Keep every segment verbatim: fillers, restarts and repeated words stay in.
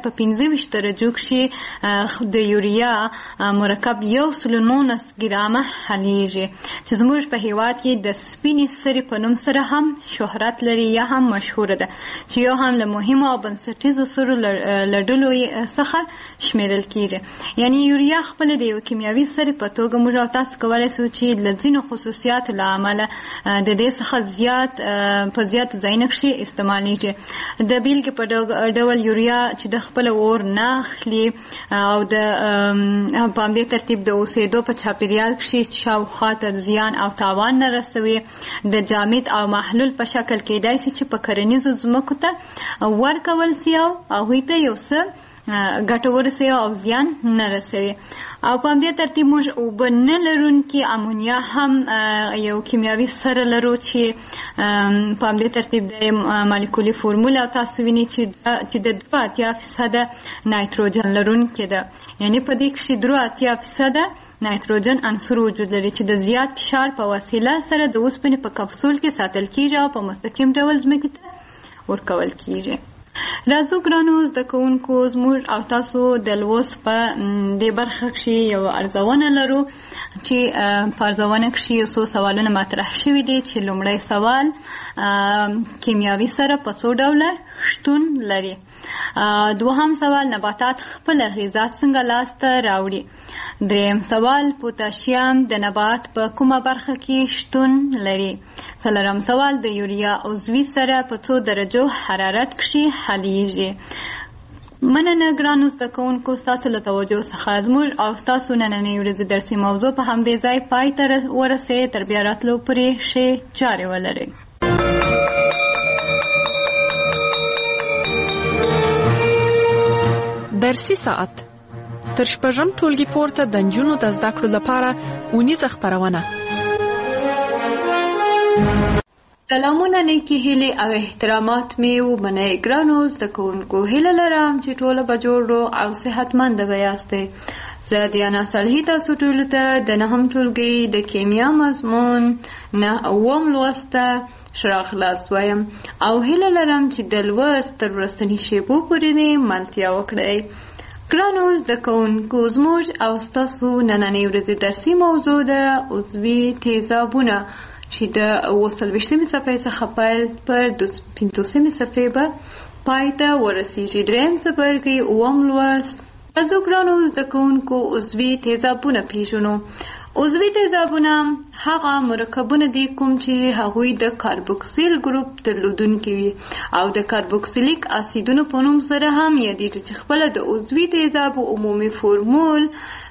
په پنځه ویشت درجو کښې د یوریا مرکب یو سل نولس ګرامه حلیږي چې زموږ په هیواد کې د سپینې سرې په نوم سره هم شهرت لري یا هم مشهوره ده چې یو هم له مهمو او بنسټیزو سرو له ډلو څخه شمیرل کیږي. یعنی یوریا خپله د یو کیمیاوي سرې په توګه موږ او تاسو کولی شو چې له ځینو خصوصیاتو له امله د دې څخه زیات په زیاتو ځایونو کښې استعمالیږي. د بیلګې په ډول یوریا چې د خپله اور نه اخلي او د په همدې ترتیب د اوسېدو په چاپېریال کښې شاوخوا ته زیان او تاوان نه رسوي، د جامد او محلول په شکل کېدای شي چې په کرنیزو ځمکو ته ورکول سي او هغوی ته یو څه ګټه ورسوي او زیان نه رسوي. او په همدې ترتیب موږ اوبه نه لرونکي امونیا هم یو کیمیاوي سره لرو چې په همدې ترتیب د مالیکولي فورمول او تاسو وینئ چې د دوه اتیا فیصده نایتروجن لرونکې ده. یعنې په دې کښې درې اتیا فیصده نایتروجن عنصر وجود لري چې د زیات فشار په وسیله سره د اوسپنې په کپسول کې ساتل کیږي او په مستقیم ډول ځمکې ته ورکول کیږي. راځو ګرانو زده کوونکو، زموږ او تاسو د لوست په دې برخه کښې یو ارزونه لرو چې په ارزونه کښې یو څو سوالونه مطرح شوي دي چې لومړی سوال کیمیاوي سره په څو ډوله شتون لري. دوهم سوال نباتات خپل غذا څنګه لاسته راوړي. دریم سوال پوتاشیم د نبات په کومه برخه کې شتون لري. څلورم سوال د یوریا عضوي سره په څو درجو حرارت کښې حلیږي. مننه ګرانو زده کوونکو ستاسو له توجه څخه. زموږ او ستاسو نننۍ ورځې درسي موضوع په همدې ځای پای ته ورسوي. تر بیا راتلو پورې ښې چارې ولرئ. درسي ساعت تر شپږم ټولګي پورته د نجونو د زده کړو لپاره اونیزه خپرونه. سلامونه، نیکې هیلې او احترامات مې ومنئ. ګرانو زده کوونکو، هیله لرم چې ټوله به جوړ او صحتمنده به یاستئ. زه دیانا صالحي تاسو ټولو ته د نهم ټولګي د کیمیا مضمون نه اووم لوست ته ښه راغلاست وایم او هیله لرم چې د لوست تر وروستني شیبو پورې مې ملتیا وکړئ. ګرانو زده کوونکو، زموږ او ستاسو نننۍ ورځې درسي موضوع ده عضوي تیزابونه چې د اووه څلوېښتمې صفحې څخه پیل پر پنځوسمې صفحې به پای ته ورسېږي. درېیم څپرکی اووم لوست. راځو ګرانو زده کوونکو عضوي تیزابونه پېژنو. عضوي تیزابونه هغه مرکبونه دي کوم چې هغوی د کاربوکسیل ګروپ درلودونکي وي او د کاربوکسیلیک اسیدونو په نوم سره هم یادېږي چې خپله د عضوي تیزابو عمومي فورمول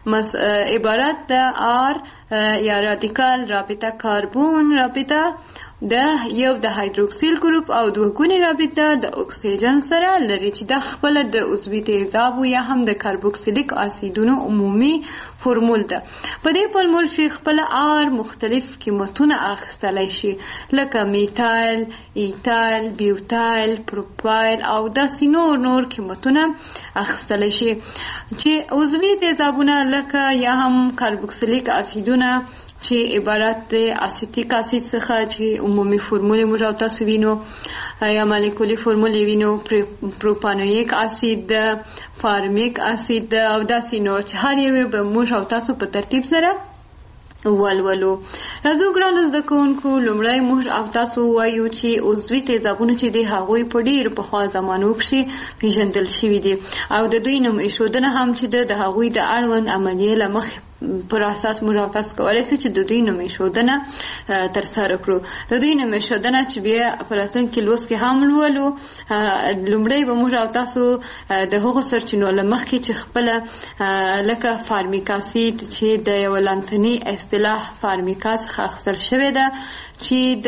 عبارت د آر یا رادیکال رابطه کاربون رابطه د یو د هایدروکسیل ګروپ او دوه ګونې رابطه د اکسیجن سره لري چې د خپله د عضوي تیزابو یا هم د کاربوکسیلیک اسیدونو عمومي فورمول ده. په دې فورمول کې خپله آر مختلف قیمتونه اخیستلی شي لکه میتایل، ایتایل، بیوتایل، پروپایل او داسې نور نور قیمتونه اخیستلی شي چې عضوي تیزابونه لکه یا هم کاربوکسیلیک اسیدونه چې عبارت د اسیتیک اسید څخه چې عمومي فورمول موږ او تاسو وینو یا مالیکولي فورمول یې وینو، پروپانویک اسید، فارمیک اسید او داسې نور چې هر یو به موږ او تاسو په ترتیب سره ولولو. راځو ګرانو زده کوونکو، لومړی موږ او تاسو وایو چې عضوي تیزابونه چې دي هغوی په ډېرو پخوا زمانو کښې پیژندل شوي دي او د دوی نوم ایښودنه هم چې د هغوی د اړوند عملیې له مخې پر اساس موږ او تاسو کولی شو چې د دوی نوم ایښودنه ترسره کړو. د دوی نوم ایښودنه چې بیا په راتلونکي لوست کې هم لولو. لومړی به موږ او تاسو د هغو سرچینو له مخکې چې خپله لکه فارمیک اسید چې د یوه لاندنۍ اصطلاح فارمیکا څخه اخیستل شوې ده چې د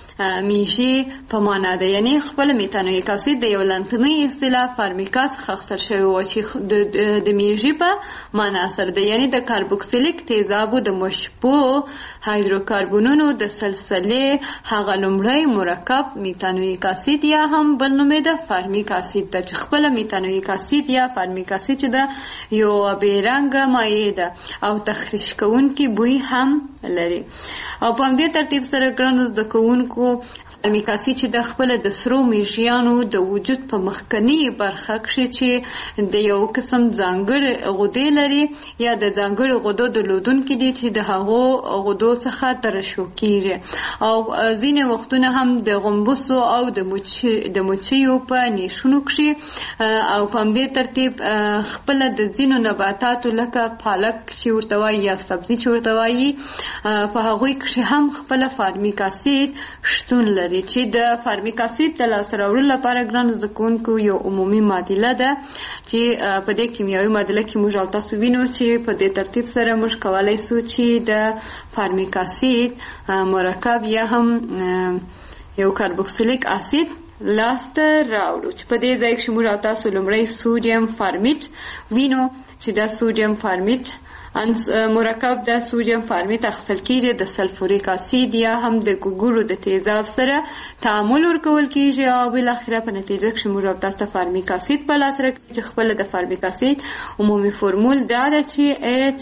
میژې په معنا ده، یعنی خپله میتانویک اسید د یو لاندنۍ اصطلاح فارمیکا څخه اخیستل شوی و چې د میژې په معنا سره ده، یعنی د کاربوکسیلیک تیزابو د مشبوع هایدروکاربونونو د سلسلې هغه لومړی مرکب میتانویک اسید یا هم بل نوم یې د فارمیک اسید ده چې خپله میتانویک اسید یا فارمیک اسید چې ده یو بې رنګه مایع ده او تخریش کوونکي بوی هم لري. او په همدې ترتیب سره ګرانو زده کوونکو فارمیک اسید چې د خپل د سرو میږیانو د وجود په مخکنی برخه کې چې د یو قسم ځانګړي غدې لري یا د ځانګړي غدو درلودونکي دي چې د هغو غدو څخه ترشح کیږي او ځینې وختونه هم د غومبسو او د مچ د مچیو په نیشونو کې او په همدې ترتیب خپل د ځینو نباتاتو لکه پالک چې ورته وایي یا سبزي چې ورته وایي په هغوی کې هم خپل فارمیک اسید شتون لري چې د فارمیک اسید د لاسته راوړلو لپاره ګرانو زده کوونکو یو عمومي معادله ده چې په دې کیمیاوي معادله کې موږ او تاسو وینو چې په دې ترتیب سره موږ کولی سو چې د فارمیک اسید مرکب یا هم یو کاربوکسیلیک اسید لاسته راوړو چې په دې ځای کې موږ او تاسو لومړی سودیم فارمیت وینو چې دا سودیم فارمیت ان مرکب د سودیم فارمیت اخیستل کیږي د سلفوریک اسید یا هم د ګوګړو د تیزاب سره تعامل ورکول کیږي او بل اخره په نتیجه کې موږ او تاسو فارمیک اسید په لاس راکړي چې خپل د فارمیک اسید عمومي فرمول دا ده چې اچ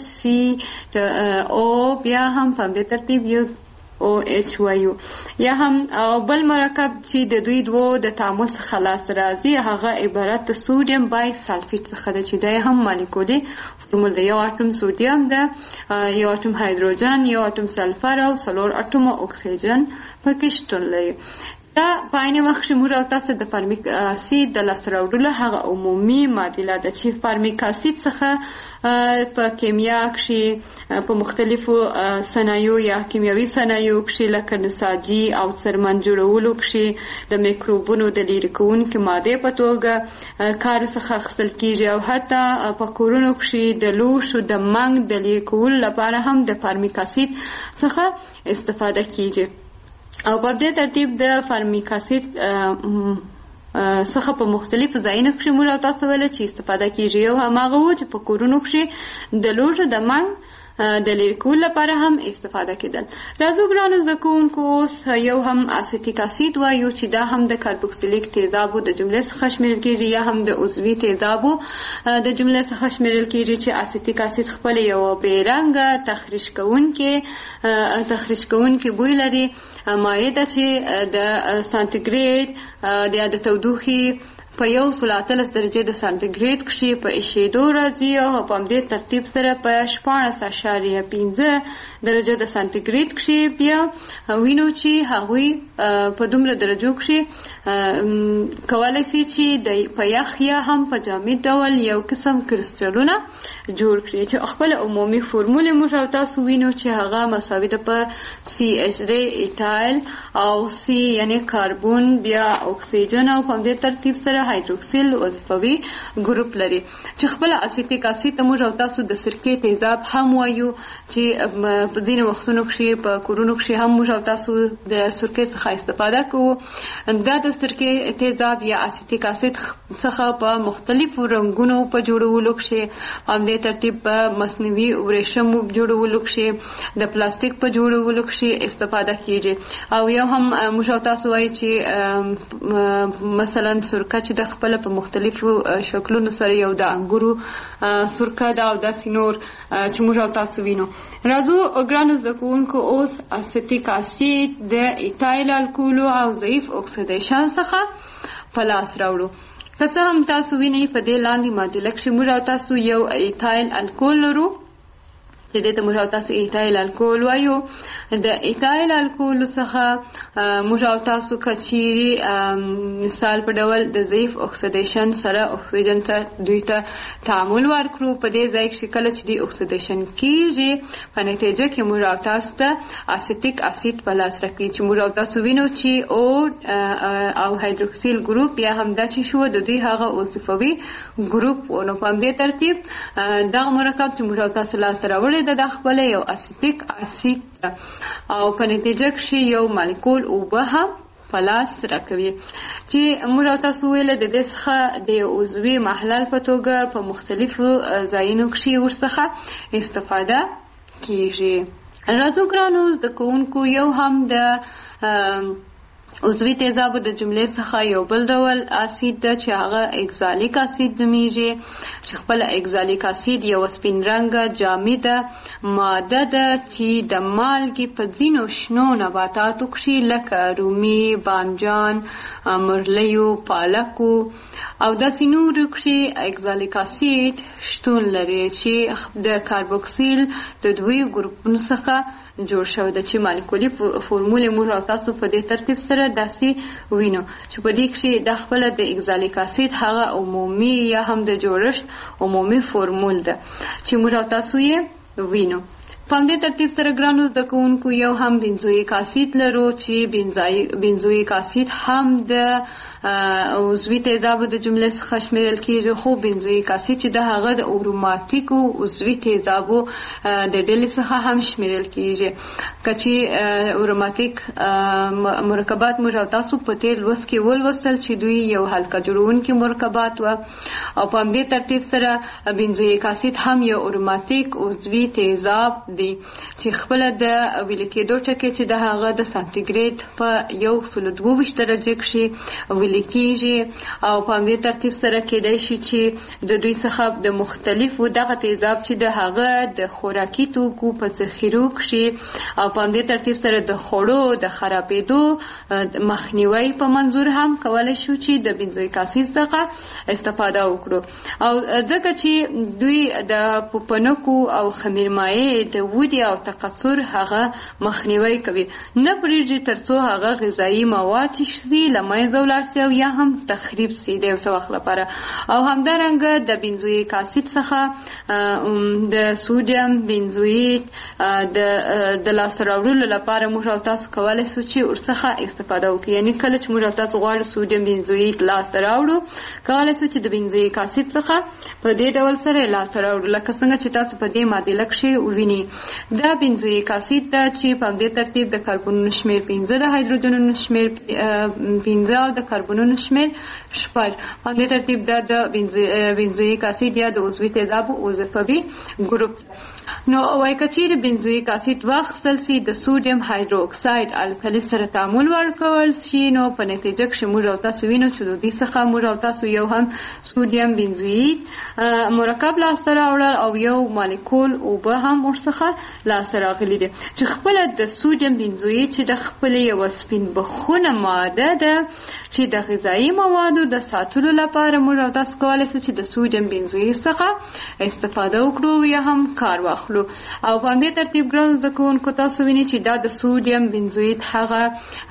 سی او بیا هم په دې ترتیب یو او اچ وایو یا هم بل مرکب چې د دوی دوو د تعامل څخه لاس راځي هغه عبارت د سودیم بای سلفیت څخه ده چې دا هم مالیکولي فرمول ده یو اتم سودیم ده یو اتم هایدروجن یو اتم سلفر او څلور اتم اکسیجن پکې شتون لري دا په عین وخت کې موږ او تاسو د فارمیک اسید د لاسته راوړلو هغه عمومي معادله ده چې فارمیک اسید څخه په کیمیا کې په مختلفو صنایعو یا کیمیاوي صنایعو کې لکه نساجي او څرمن جوړولو کې د میکروبونو د لرې کوونکو ماده په توګه کار څخه اخیستل کیږي او حتی په کورونو کې د لوښو د منګ د لرې کولو لپاره هم د فارمیک اسید څخه استفاده کیږي او په دې ترتیب د فارمیک اسید څخه په مختلفو ځایونو کې موږ تاسو ول چې استفاده کیږي او هغه و چې په کورونو کې د لوښو د منګ د لرې کولو لپاره هم استفاده کېدل. راځو ګرانو زده کوونکو اوس یو هم اسیتیک اسید وایو چې دا هم د کاربوکسیلیک تیزابو د جملې څخه شمیرل کېږي یا هم د عضوي تیزابو د جملې څخه شمیرل کېږي چې اسیتیک اسید خپل یو بې رنګه تخریش کوونکې تخریش کوونکې بوی لري مایع ده چې د سانتیګریډ د د تودوخې په یو سل اتلس درجې د سانتیګریډ کې په ایشېدو راځي او په همدې ترتیب سره په شپاړس اعشاریه پنځه درجه د سانتیګریډ کې بیا وینو چې هغوی په دومره درجو کې کولی شي چې د په یخ یا هم په جامد ډول یو قسم کرسټلونه جوړ کړي چې خپل عمومي فرمول موږ او تاسو وینو چې هغه مساوي ده په سی ایچ دی ایتایل او سی یعنی کاربون بیا اکسیجن او په همدې ترتیب سره هایدروکسیل وظیفوي ګروپ لري چې خپل اسیتیک اسید ته موږ او تاسو د سرکې تیزاب هم وایو چې په ځینې وختونو کې په کورونو کې هم موږ او تاسو د سرکې څخه استفاده کوو. دا د سرکې تیزاب یا اسیتیک اسید څخه په مختلفو رنګونو په جوړولو کې هم د ترتیب په مصنوعي ورېښمو جوړولو کې د پلاستیک په جوړولو کې استفاده کیږي او یو هم موږ او تاسو وایو چې مثلا سرکه چې د خپل په مختلفو شکلونو سره یو د انګورو سرکه دا او داسې نور چې موږ او تاسو وینو. راځو ګرانو زده کوونکو اوس اسیتیک اسید د ایتایل الکولو او ضعیف اکسیدیشن څخه په لاس راوړو. که څه هم تاسو وینئ په دې لاندې معادله کې موږ او تاسو یو ایتایل الکول لرو چې دې ته موږ او تاسو ایتایل الکول وایو. د ایتایل الکول څخه موږ او تاسو کچيري مثال په ډول د ضعیف اکسیدیشن سره اکسیجن ته دوی ته تعامل ورکړو. په دې ځای کې کله چې دی اکسیدیشن کیږي په نتیجه کې موږ او تاسو ته اسیتیک اسید په لاس راکړي چې موږ او تاسو وینو چې او او هایدروکسیل ګروپ یا هم د چې شو د دوی هغه وظیفوي ګروپ ونه په دې ترتیب دا مرکب چې موږ او تاسو لاس راوړي د خپل یو اسیتیک اسید او په نتیجه کې یو مالیکول اوبه هم په لاس راکوي چې موږ تاسو ویل د دې څخه د عضوي محلل په توګه په مختلفو ځایونو کې ورڅخه استفاده کیږي. راځو ګرانو زده کوونکو یو هم د عضوي تیزابو د جملې څخه یو بل ډول اسید ده چې هغه اکزالیک اسید نومیږي، چې خپل اکزالیک اسید یو سپین رنګه جامده ماده ده چې د مالګې په ځینو شنو نباتاتو کښې لکه رومي، بانجان، مرلیو، پالکو او داسې نورو کښې اکزالیک اسید شتون لري چې د کاربوکسیل د دوی ګروپونو څخه جوړ شوی ده، چې مالیکولي فورمول موږ او تاسو په دې ترتیب سره داسې وینو چې په دې کښې د خپله د اکزالیک اسید هغه عمومي یا هم د جوړښت عمومي فورمول ده چې موږ او تاسو یې وینو. په همدې ترتیب سره ګرانو زده کوونکو یو هم بنزویک اسید لرو چې بنزویک اسید هم د عضوي تیزابو د جملې څخه شمیرل کیږي، خو بنزویک اسید چې د هغه د اروماتیکو عضوي تیزابو د ډلې څخه هم شمیرل کیږي. که چې اروماتیک مرکبات موږ او تاسو په تیر لوست کې ولوستل چې دوی یو حلقه جوړونکي مرکبات و، او په همدې ترتیب سره بنزویک اسید هم یو اروماتیک عضوي تیزاب دی چې خپل د ویل کېدو ټکي چې د هغه د سانتیګریډ په یو سلو دوه ویشت درجه کښې ویل کېږي، او په همدې ترتیب سره کېدای شي چې د دوی څخه د مختلفو دغه تیزاب چې د هغه د خوراکي توکو په ذخیرو کښې او په همدې ترتیب سره د خوړو د خرابېدو مخنیوي په منظور هم کولی شو چې د بنزویک اسید څخه استفاده وکړو. او ځکه چې دوی د پوپنکو او خمیرمایع د ودې او تکثر هغه مخنیوي کوي، نه پرېږدي تر څو هغه غذایي مواد چې شي له منځه ولاړ سي او یا هم تخریب سي د یو څه وخت لپاره. او همدارنګه د بنزویک اسید څخه د سودیم بنزویت د د لاسته راوړلو لپاره موږ او تاسو کولی شو چې ورڅخه استفاده وکړو. یعنې کله چې موږ او تاسو غواړو سودیم بنزویت لاسته راوړو، کولی شو چې د بنزویک اسید څخه په دې ډول سره لاسته راوړو، لکه څنګه چې تاسو په دې معادله کښې ووینئ. دا بنزویک اسید ده چې په همدې ترتیب د کاربونونو شمېر پنځه، د هایدروجنونو شمېر پنځه او د کاربونونو شمېر شپږ. په همدې ترتیب دا د بنزویک اسید یا د عضوي تیزابو وظیفوي ګروپ. نو وایي که چیرې بنزویک اسید واخیستل سي د سودیم هایدروکساید الکلي سره تعامل ورکول شي، نو په نتیجه کښې موږ او تاسو وینو چې د دې څخه موږ او تاسو یو هم سودیم بنزویت مرکب لاسته راوړل او یو مالیکول اوبه هم ورڅخه لاسته راغلي دي، چې خپله د سودیم بنزویت چې د خپلې یوه سپین بخونه ماده ده چې د غذایي موادو د ساتلو لپاره موږ او تاسو کولی شو چې د سودیم بنزویت څخه استفاده وکړو یا هم کار واخلو. او په همدې ترتیب ګرانو زده کوونکو تاسو وینئ چې دا د سودیم بنزویت هغه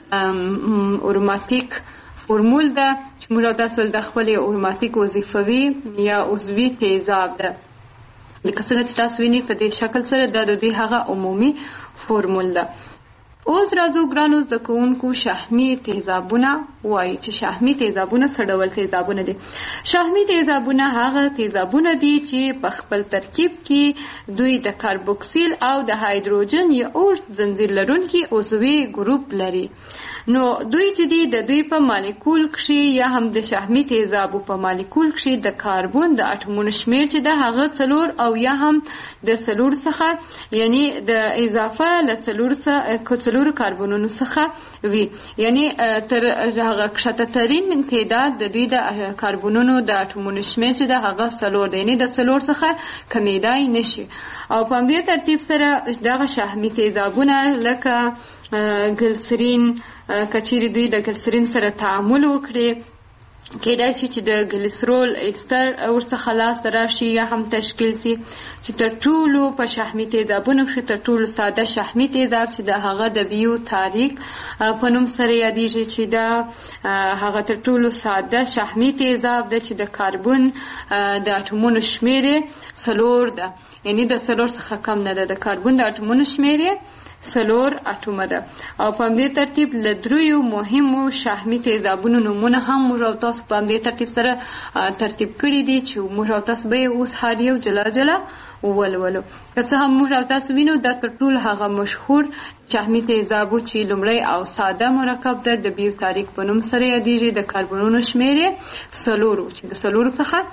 اروماتیک فورمول ده چې موږ او تاسو د خپلې اروماتیک وظیفوي یا عضوي تیزاب ده، لکه څنګه چې تاسو وینئ په دې شکل سره دا د دوی هغه عمومي فورمول ده. اوس راځو ګرانو زده کوونکو شحمي تیزابونه وایي چې شحمي تیزابونه څه ډول تیزابونه دي. شحمي تیزابونه هغه تیزابونه دي چې په خپل ترکیب کې دوی د کاربوکسیل او د هایدروجن یا اوږد زنځیر لرونکي عضوي ګروپ لري. نو دوی چې دي د دوی په مالیکول کښې یا هم د شحمي تیزابو په مالیکول کښې د کاربون د اټمونو شمېر چې د هغه څلور او یا هم د څلور څخه یعنی د اضافه له څلور څلورو کاربونونو څخه وي، یعنی تر هغه کښته ترین تعداد د دوی د کاربونونو د اټمونو شمېر چې د هغه څلور دی، یعنی د څلور څخه کمیدای نشي. او په همدې ترتیب سره دغه شحمي تیزابونه لکه ګلسرین، کچیرې دوی د ګلسرین سره تعامل وکړي، کېدای شي چې د ګلیسرول ایستر ورڅخه لاسته راشي یا هم تشکیل سي، چې تر ټولو په شحمي تیزابونو کښې تر ټولو ساده شحمي تیزاب چې د هغه د بیو تاریک په نوم سره یادېږي، چې دا هغه تر ټولو ساده شحمي تیزاب ده چې د کاربون د اټمونو شمېر یې څلور ده، یعنی د څلور څخه کم نه ده، د کاربون د اټمونو شمېر یې څلور اټومه ده. او په همدې ترتیب له دریو مهمو شحمي تیزابونو نومونه هم موږ او تاسو په همدې ترتیب سره ترتیب کړي دي چې موږ او تاسو به یې اوس هر یو جلا جلا ولولو. که څه هم موږ او تاسو وینو دا تر ټولو هغه مشهور شحمي تیزابو چې لومړی او ساده مرکب ده د بیو تاریک په نوم سره یادېږي، د کاربونونو شمېر یې څلور و چې د څلورو څخه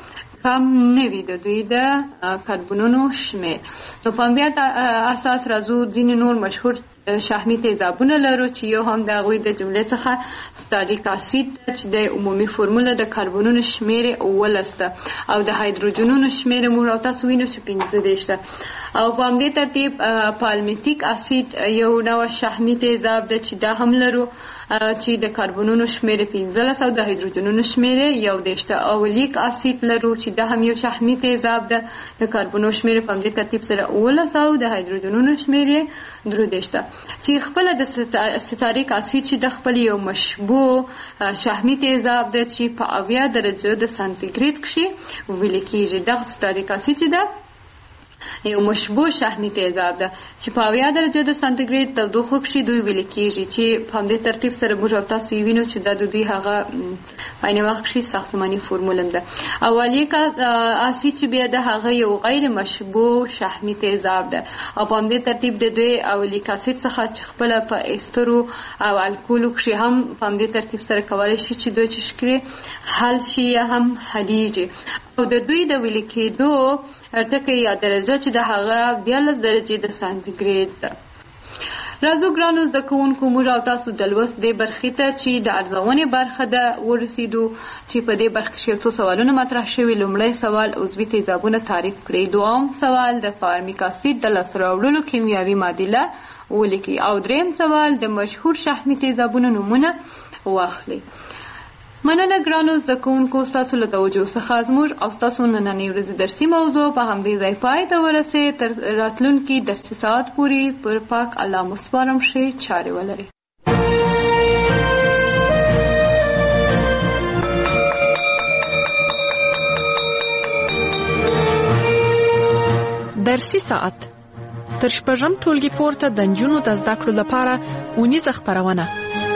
کم نه وي د دوی د کاربنونو شمیر. نو په همدې اساس راځو ځینې نور مشهور شحمي تیزابونه لرو چې یو هم د هغوی د جملې څخه ستاریک اسید چې د عمومي فرموله د کاربنونو شمیر اوولس ده او د هایدروجنونو شمیر موږ او تاسو وینو چې پنځه دېرش ده. او په همدې ترتیب پالمیتیک اسید یو نوع شحمي تیزاب ده چې دا هم لرو چې د کاربنونو شمیر پنځلس او د هایدروجنونو شمیر یو دېرش ده. او لیک اسید لرو چې دا هم یو شحمي تیزاب ده، د کاربنونو شمیر په همدې ترتیب سره اوولس او د هایدروجنونو شمیر درې دېرش ده. چې خپل د ستاریک اسید چې د خپل یو مشبوع شحمي تیزاب ده چې په اویا درجه د سانتیګریډ کې ویل کېږي. دغه ستاریک اسید چې ده یو مشبوع شحمي تیزاب ده چې په اویا درجه د سانتیګریډ تودوخه کې دوی ویل کېږي، چې په همدې ترتیب سره موږ او تاسو وینو چې د دوی هغه په عین وخت کې ساختماني فرموله ده. اولیک اسید چې بیا د هغه یو غیر مشبوع شحمي تیزاب ده او په همدې ترتیب د دوی اولیک اسید څخه چې خپل په استرو او الکولو کې هم په همدې ترتیب سره کولای شي چې دوی چې شکرې حل شي یا هم حلیږي. او د دوی د ویل کېدو ټکي یا درجه چې د هغه دیارلس درجې د سانتیګریډ ده. راځو ګرانو زده کوونکو موږ او تاسو د لوست دې برخې ته چې د ارزونې برخه ده ورسېدو، چې په دې برخه کې څو سوالونه مطرح شوي. لومړی سوال عضوي تیزابونه تعریف کړئ. دویم سوال د فارمیک اسید د لاسته راوړلو کیمیاوي معادله ولیکئ. او دریم سوال د مشهور شحمي تیزابونو نومونه واخلئ. مننه ګرانو زده کوونکو، ستاسو له توجه څخه زموږ او ستاسو نننۍ ورځې درسي موضوع په همدې ځای پای ته ورسېد. تر راتلونکي درسي ساعت پورې پر پاک الله مو سپارم ښې چارې ولرئ. درسي ساعت تر شپږم ټولګي پورته د نجونو د زده کړو لپاره اونیزه خپرونه.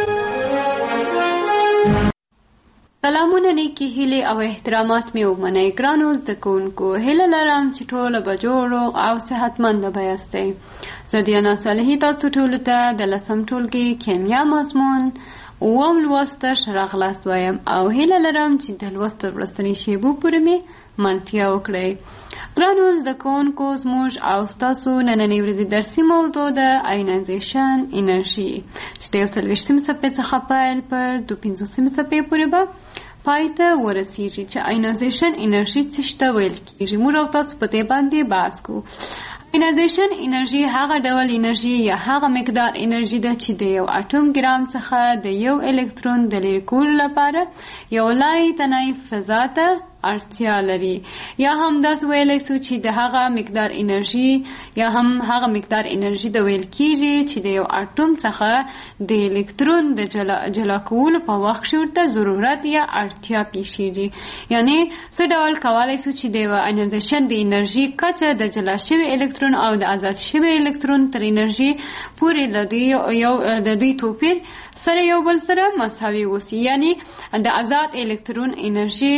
سلامونه، نیکی هیلې او احترامات مې ومنئ. ګرانو زده کوونکو، هیله لرم چې ټوله به جوړو او صحتمنده به یاستئ. زه دیانا صالحي تاسو ټولو ته د لسم ټولګي کیمیا مضمون اووم لوست ته ښه راغلاست وایم او هیله لرم چې د لوست تر وروستنۍ شېبو پورې مې منتیا وکړئ. ګرانو زده کوونکو، زموږ او ستاسو نننۍ ورځې درسي موضوع ده آینایزیشن انرژي، چې د یو څلوېښتمې صفحې څخه پیل پر دوه پنځوسمې صفحې پورې به پای ته ورسیږي. چې آینایزیشن انرژي څه شي ته ویل کېږي. موږ او تاسو په دې باندې بحث کوو. آینایزیشن انرژي هغه ډول انرژي یا هغه مقدار انرژي ده چې د یو اټوم ګرام څخه د یو الکترون د لرې کولو لپاره یو لای تنای فضا ته اړتیا لري. یا هم داس ویلی سو چې د هغه مقدار انرژي یا هم هغه مقدار انرژي د ویل کېږي چې د یو اټوم څخه د الکترون د جلا, جلا کولو په وخت کې ورته ضرورت یا اړتیا پیښیږي. یعنی څه ډول کولی سو چې د آینایزیشن د انرژي کچه د جلا شوي الکترون او د آزاد شوي الکترون تر انرژي پورې له دوی یو د دوی توپیر سره یو بل سره مساوي وسی. یعنی د آزاد الکترون انرژي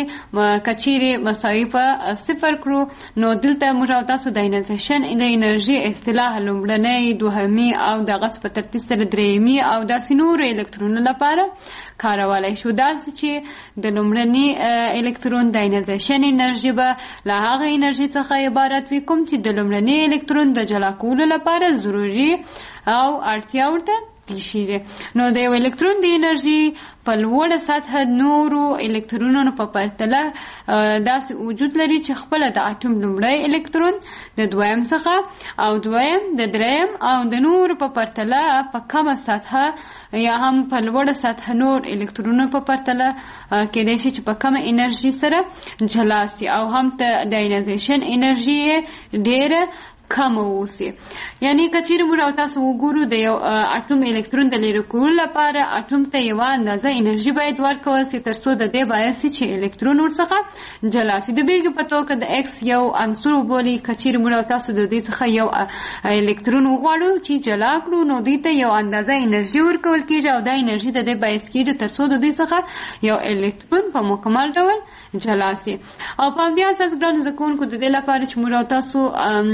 کچیرې مساوي په صفر کړو، نو دلته موږ او تاسو د آینایزیشن د انرژي اصطلاح لومړنۍ، دوهمي او دغه په ترتیب سره درېیمي او داسې نورو الکترونو لپاره کارولای شو. داسې چې د لومړني الکترون د آینایزیشن انرژي به له هغه انرژي څخه عبارت وي کوم چې د لومړني الکترون د جلا کولو لپاره ضروري او اړتیا ورته پیښیږي. نو د یو الکترون د انرژي په لوړه سطح نورو الکترونونو په پرتله داسې وجود لري چې خپله د اټوم لومړی الکترون د دویم څخه او دویم د دریم او د نورو په پرتله په کمه سطح یا هم په لوړه سطح نور الکترونونو په پرتله کېدای شي چې په کمه انرژي سره جلا سي او هم د آینایزیشن انرژي ډېره کم اوسي. یعنی کچیر موږ او تاسو وګورو د یو اټوم الکترون د لرې کولو لپاره اټوم ته یو اندازه انرژي باید ورکول سي ترڅو د دې باعث چې الکترون ورڅخه جلا سي. د بیلګې په توګه د ایکس یو عنصر وبولي. کچیر موږ او تاسو د دې څخه یو الکترون وغواړو چې جلا کړو، نو دې ته یو اندازه انرژي ورکول کیږي او دا انرژي د دې باعث کیږي ترڅو د دې څخه یو الکترون په مکمل ډول جلا سي. او په دې اساس ګران زده کوونکو د دې لپاره چې موږ او تاسو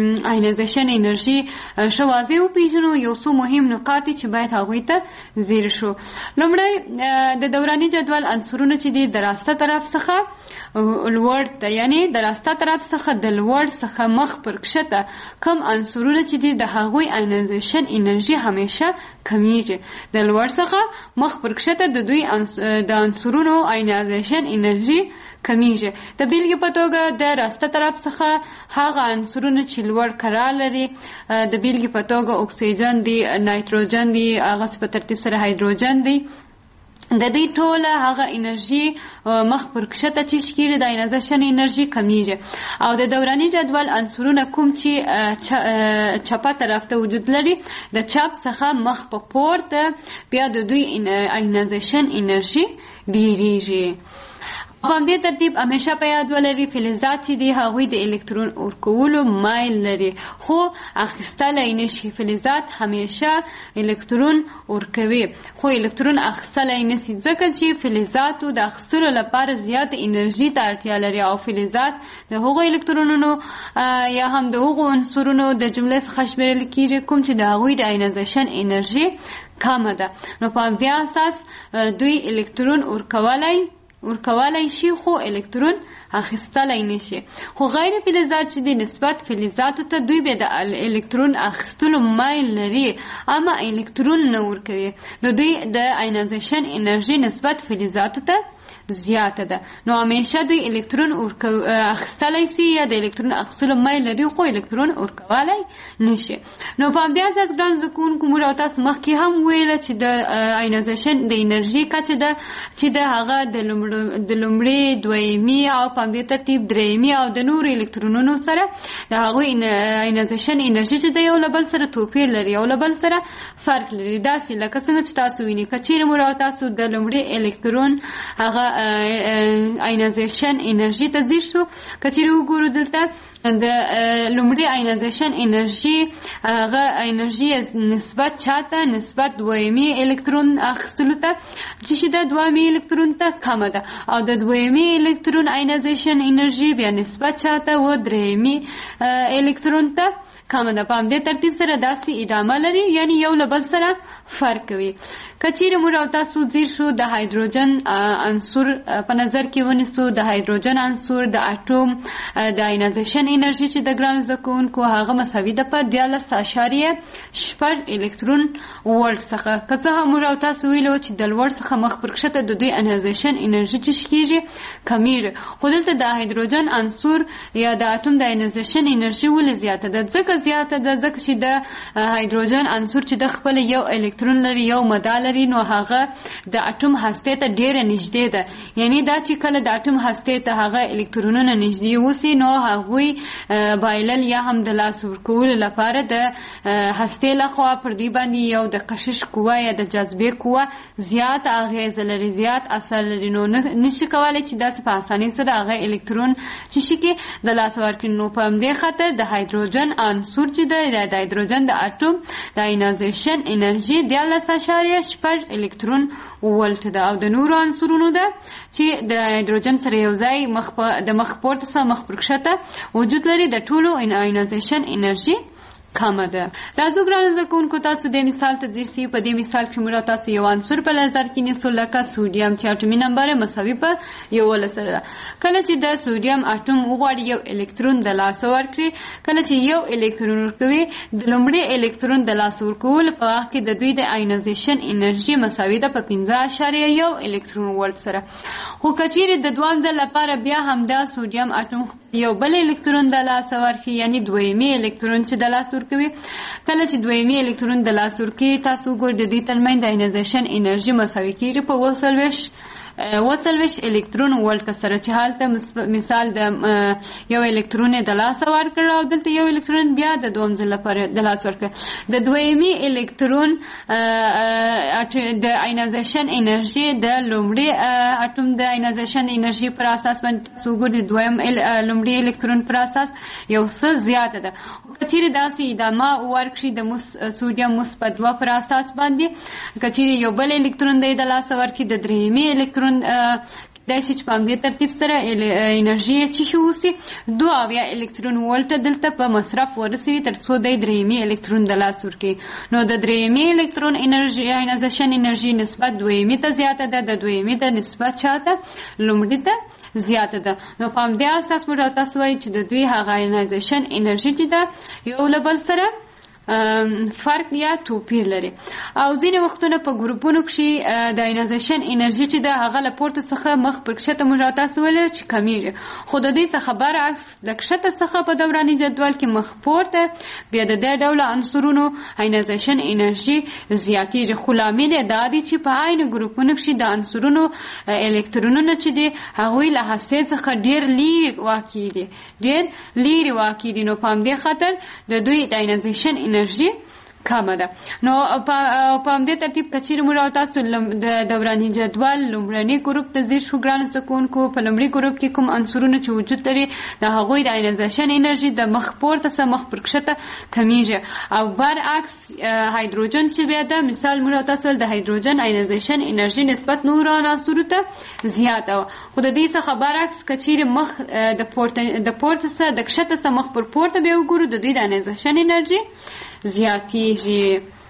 آینایزیشن انرژي ښه واضح وپېژنو. یو څو مهم نقاط چې باید هغوی ته ځیر شو. لومړی د دوراني جدول عنصرونه چې دي د راسته طرف څخه لوړ ته، یعنی د راسته طرف څخه د لوړ څخه مخ پر کښته کوم عنصرونه چې دي د هغوی آینایزیشن انرژي همیشه کمیږي. د لوړ څخه مخ پر کښته د دوی د عنصرونو آینایزیشن انرژي کمیږي. د بیلګې په توګه د راسته طرف څخه هغه عنصرونه چې لوړ کرا لري، د بیلګې په توګه اکسیجن دی، نایتروجن دی، هغه په ترتیب سره هایدروجن دی، د دې ټوله هغه انرژي مخ پر کښته چې کېږي د آینایزیشن انرژي کمیږي. او د دوراني جدول عنصرونه کوم چې چپه طرف ته وجود لري، د چپ څخه مخ په پورته بیا د دوی آینایزیشن انرژي ډیریږي. په همدې ترتیب همیشه په یاد ولري فلزات چې دي هغوی د الکترون ورکولو مایل لري خو اخیستلی نشي. فلزات همیشه الکترون ورکوي خو الکترون اخیستلی نشي، ځکه چې فلزاتو د اخیستلو لپاره زیات انرژي ته اړتیا لري او فلزات د هغو الکترونونو یا هم د هغو عنصرونو د جملې څخه شمیرل کیږي کوم چې د هغوی د آینایزیشن انرژي کمه ده. نو په همدې اساس دوی الکترون ورکولی ورکولی شي خو الکترون اخیستلی نشي. خو غیر فلزات چې د نسبت فلزاتو ته دوی به د الکترون اخیستلو مایل لري اما الکترون نه ورکوي، نو دوی د آینایزیشن انرژي نسبت فلزاتو ته زیاته ده. نو همیشه دوی الکترون اخیستلی سي یا د الکترون اخیستلو مایل لري خو الکترون ورکولی نشي. نو په همدې اساس ګران زده کوونکو موږ او تاسو مخکې هم ویله چې د آینایزیشن د انرژي کچه ده چې د هغه د لومړي، دویمي او په همدې ترتیب درېیمي او د نورو الکترونونو سره د هغوی آینایزیشن انرژي چې د یو له بل سره توپیر لري، یو له بل سره فرق لري. داسې لکه څنګه چې تاسو وینئ که چیرې موږ او تاسو د لومړي الکترون هغه آینایزیشن انرژي ته ځیر شو، که چیرې وګورو دلته د لومړي آینایزیشن انرژي هغه انرژي نسبت چاته نسبت دویمي الکترون اخیستلو ته چې د دویمي الکترون ته کمه ده او د دویمي الکترون آینایزیشن انرژي بیا نسبت چاته و درېیمي الکترون ته کمه ده. په همدې ترتیب سره داسې ادامه لري، یعنی یو له بل سره فرق کوي. که چیرې موږ او تاسو ځیر شو د هایدروجن عنصر په نظر کې ونیسو، د هایدروجن عنصر د اټوم د آینایزیشن انرژي چې د ګران زده کوونکو هغه مساوي ده په دیارلس اعشاریه شپږ الکترون ولټ څخه. که څه هم موږ او تاسو ویلو چې د لوړ څخه مخ پر کښته د دوی آینایزیشن انرژي چې کېږي کمیږي، خو دلته د هایدروجن عنصر یا د اټوم د آینایزیشن انرژي ولې زیاته ده؟ ځکه زیاته ده ځکه چې د هایدروجن عنصر چې د خپل یو الکترون لري، یو مدار لري، نو هغه د اټوم هستې ته ډیره نږدې ده. یعنی دا چې کله د اټوم هستې ته هغه الکترونونه نږدې وسی نو هغوی بایلل یا هم د لاس ورکولو لپاره د هستې لخوا پر دوی باندې یو د کشش قوه یا د جاذبې قوه زیات اغیزه لري، زیات اثر لري، نو نشي کولی چې داسې په اسانۍ سره هغه الکترون چې شي کې د لاس ورکړي. نو په همدې خاطر د هایدروجن عنصر چې دی د هایدروجن د اټوم د آینایزیشن انرژي دیارلس اعشاریه شپږ الکترون ولټ ده او د نورو عنصرونو ده چې د هایدروجن سره یو ځای مخ د مخ پورته څخه مخ پر کښته وجود لري د ټولو آینایزیشن انرژي کمه ده. راځو ګران زده کوونکو تاسو د مثال ته ځیر سي. په دې مثال کې موږ تاسو یو عنصر په نظر کې نیسو لکه سوډیم چې اټومي نمبر مساوي په یولس سره ده. کله چې د سوډیم اټوم وغواړي یو الکترون د لاسه ورکړي، کله چې یو الکترون ورکوي د لومړي الکترون د لاسه ورکولو په وخت کې د دوی د آینایزیشن انرژي مساوي ده په پنځه اعشاریه یو الکترون ولټ سره. خو که چیرې د دویم ځل لپاره بیا همدا سوډیم اټوم یو بل الکترون د لاسه ورکړي، یعنی دویمي الکترون چې د لاسه ورکوي، کله چې دویمي الکترون د لاسه ورکوي تاسو ګورئ د دوی ترمنځ د آینایزیشن انرژي مساوي کېږي په اووه څلوېښت وڅلوېښت الکترون ولټ سره، چې هلته مثال د یو الکترون د لاسه ورکړ او دلته یو الکترون بیا د دویم ځل لپاره د لاسه ورکړ. د دویمي الکترون د آینایزیشن انرژي د لومړي اټوم د آینایزیشن انرژي پر اساس باندې تاسو ګورئ د دویم لومړي الکترون پر اساس یو څه زیاته ده. که چیرې داسې ادامه ورکړي د سوډیم مثبت دوه پر اساس باندې، که چیرې یو بل الکترون دی د لاسه ورکړي د درېیمي الکترون داسې چې په همدې ترتیب سره انرژي چې شي اوسي دوه اویا الکترون ولټ دلته په مصرف ورسوي تر څو دی درېیمي الکترون د لاس ورکړي. نو د درېیمي الکترون انرژي آینایزیشن انرژي نسبت دویمي ته زیاته ده، د دویمي ته نسبت چاته لومړي ته زیاته ده. نو په همدې اساس موږ تاسو وایي چې د دوی هغه آینایزیشن انرژي چې ده یو له بل سره فرق یا توپیر لري. او ځینې وختونه په ګروپونو کې د آینایزیشن انرژي چې د هغه له پورته څخه مخ پر کښته موږ تاسو ویل چې کمیږي، خو د دې څخه برعکس د کښته څخه په دوراني جدول کې مخ پورته بیا د دې ډول عنصرونو آینایزیشن انرژي زیاتېږي. خو لامل یې دا دی چې په عین ګروپونو کې د عنصرونو الکترونونه چې دي هغوی له هستې څخه ډېر لرې واقع دي ډېر لرې واقع دي. نو په همدې خاطر د دوی د آینایزیشن انرژي کمه ده. نو په همدې ترتیب که چیرې موږ تاسو د دوراني جدول لومړني ګروپ ته ځیر شو ګرانو زده کوونکو، په لومړي ګروپ کې کوم عنصرونه چې وجود لري د هغوی د آینایزیشن انرژي د مخ پورته څخه مخ پر کښته کمیږي، او برعکس هایدروجن چې بیا ده مثال موږ تاسو د هایدروجن آینایزیشن انرژي نسبت نورو عناصرو ته زیاته وه. خو د دې څخه برعکس که چیرې مخ د پورته د پورته څخه د کښته څخه مخ پر پورته بیا وګورو د دوی د آینایزیشن انرژي زیاتېږي.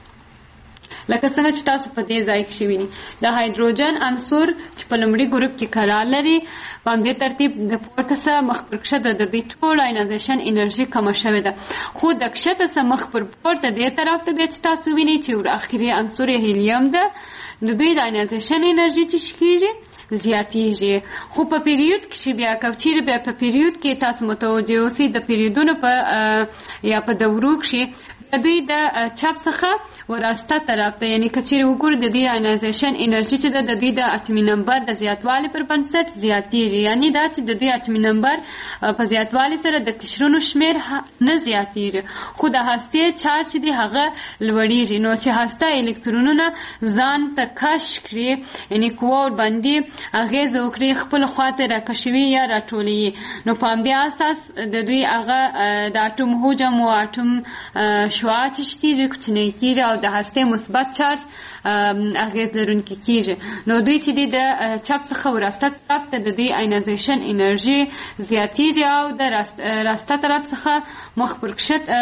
لکه څنګه چې تاسو په دې ځای کې وینئ د هایدروجن عنصر چې په لومړي ګروپ کې قرار لري په همدې ترتیب د پورته څخه مخ پر کښته د دوی ټول آینایزیشن انرژي کمه شوې ده. خو د کښته څخه مخ پر پورته دې طرف ته بیا چې تاسو وینئ چې اخري عنصر هیلیم ده د دوی د آینایزیشن انرژي چې کېږي زیاتېږي. خو په پیریود کې چې بیا که چیرې بیا په پیریود کې تاسو متوجه اوسئ د پیریودونو په یا په دورو کې د دوی د چپ څخه وراسته طرف ته یعنی که چیرې وګورو د دې آینایزیشن انرژي چې د دوی د اتمي نمبر د زیاتوالي پر بنسټ زیاتېږي، یعنی دا چې د دوی اتمي نمبر په زیاتوالي سره د قشرونو شمیر نه زیاتېږي خو د هستې چارج چې دی هغه لوړېږي. نو چې هسته الکترونونه ځان ته کش کړي یعنی قوه ورباندې اغېزه وکړي خپل خواته راکشوي یا راټولوي، نو په همدې اساس د دوی هغه د اټوم حجم او اټوم شعاع چې کېږي کوچنی کېږي او د هستې مثبت چارج اغېز لرونکي کېږي. نو دوی چې دی د چپ څخه وراسته طرف ته د دوی آینایزیشن انرژي زیاتېږي او د راسته طرف څخه مخ پر کښته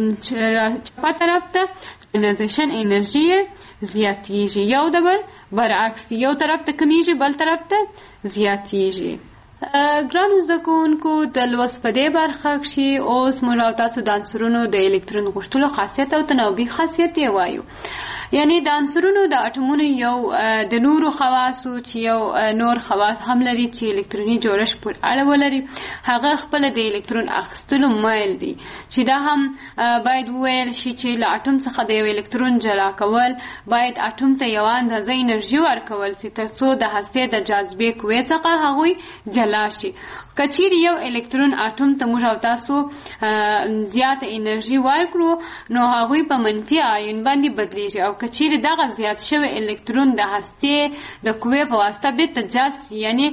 چپه طرف ته آینایزیشن انرژي زیاتېږي. یو ډول برعکس یو طرف ته کمیږي بل طرف ته زیاتېږي. ګرانو زده کوونکو د لوست په دې برخه کښې اوس موږ او تاسو د عنصرونو د الکترون غوښتلو خاصیت او تناوبي خاصیت یې وایو. یعنی د عنصرونو د اټومونو یو د نورو خواصو چې یو نور خواص هم لري چې الکتروني جوړښت پورې اړه ولري، هغه خپله د الکترون اخیستلو میل دی چې دا هم باید وویل شي چې له اټوم څخه د یو الکترون جلا کول باید اټوم ته یوه اندازه انرژي ورکول شي تر څو د هستې د جاذبې قوې څخه هغوی جلا شي. که چیرې یو الکترون اټوم ته موږ او تاسو زیاته انرژي ورکړو نو هغوی په منفي آیون باندې بدلیږي، او که چیرې دغه زیات شوی الکترون د هستې د قوې په واسطه بېرته جذب یعنې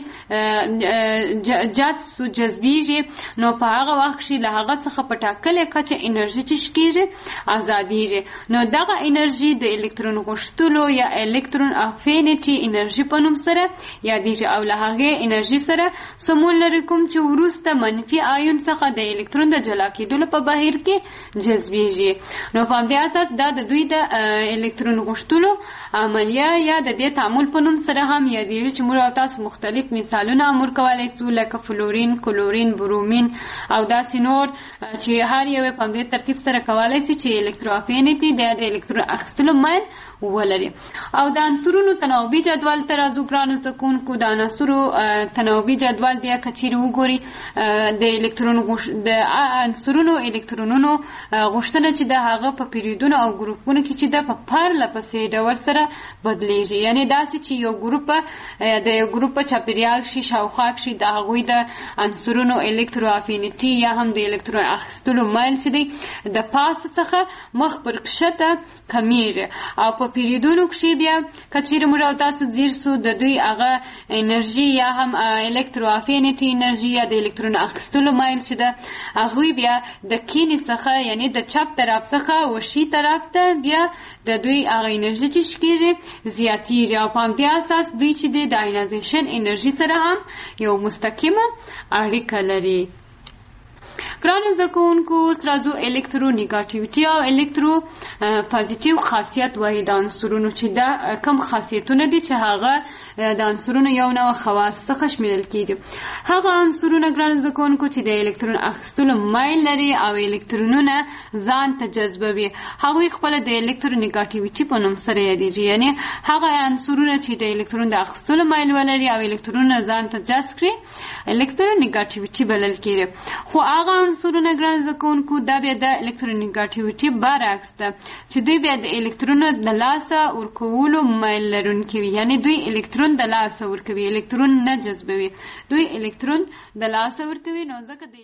جذب سو جذبېږي نو په هغه وخت کښې له هغه څخه په ټاکلې کچه انرژي چې کېږي ازادېږي. نو دغه انرژي د الکترون غوښتلو یا الکترون افینټي انرژي په نوم سره یادېږي او له هغې انرژي سره سمون لري کوم چې وروسته منفي آیون څخه د الکترون د جلا کېدلو په بهیر کې جذبېږي. نو په همدې اساس دا د دوی د الکترون غوښتلو عملیه یا د دې تعامل په نوم سره هم یادېږي چې موږ او تاسو مختلف مثالونه امور کولی شو لکه فلورین، کلورین، برومین او داسې نور چې هر یو په همدې ترتیب سره کولی شي چې الکتروافینټي د الکترون اخیستلو میل ولري. او د عنصرونو تناوبي جدول ته راځو ګرانو زده کوونکو. د عناصرو تناوبي جدول بیا که چیرې وګوري د الکترون د عنصرونو الکترونونو غوښتنه چې د هغه په پیریودونو او ګروپونو کې چې د په پرله پسې ډول سره بدلیږي، یعنی داسې چې یو ګروپ د یو ګروپ په چاپیریال کښې شاوخوا کښې د هغوی د عنصرونو الکترو افینټي یا هم د الکترون اخیستلو میل چې دی د پاسه څخه مخ پر کښته کمیږي او په پیریدونو کې بیا کچیر موږ او تاسو زیر سو د دوی هغه انرژي یا هم الکترو افینیټي انرژي یا د الکترون اخیستلو مایل چې ده هغوی بیا د کینې څخه یعنی د چپ طرف څخه وشي طرف ته بیا د دوی هغه انرژي چې کېږي زیاتېږي او په همدې اساس دوی چې د آینایزیشن انرژي سره هم یو مستقیمه اړیکه لري. ګرانو زده کوونکو راځو الکترو نیګاتیویټي او الکترو پازیټیو خاصیت وایي د عنصرونو چې دا کم خاصیتونه دي چې هغه د عنصرونو یو نوع خواص څخه شمیرل کېږي. هغه عنصرونه ګرانو زده کوونکو چې د الکترون اخیستلو مایل لري او الکترونونه ځان ته جذبوي هغوی خپله د الکترو نیګاتیویټي په نوم سره یادېږي. یعنې هغه عنصرونه چې د الکترون د اخیستلو مایل ولري او الکترونونه ځان ته جذب کړي الکترو نیګاتیویټي بلل کېږي. خو هغه عنصرونه ګران زده کوونکو دا بیا د الکترونیګاتیویټي برعکس ده چې دوی بیا د الکترونو د لاسه ورکولو مایل لرونکي وي. یعنې دوی الکترون د لاسه ورکوي الکترون نه جذبوي دوی الکترون د لاسه ورکوي. نو ځکه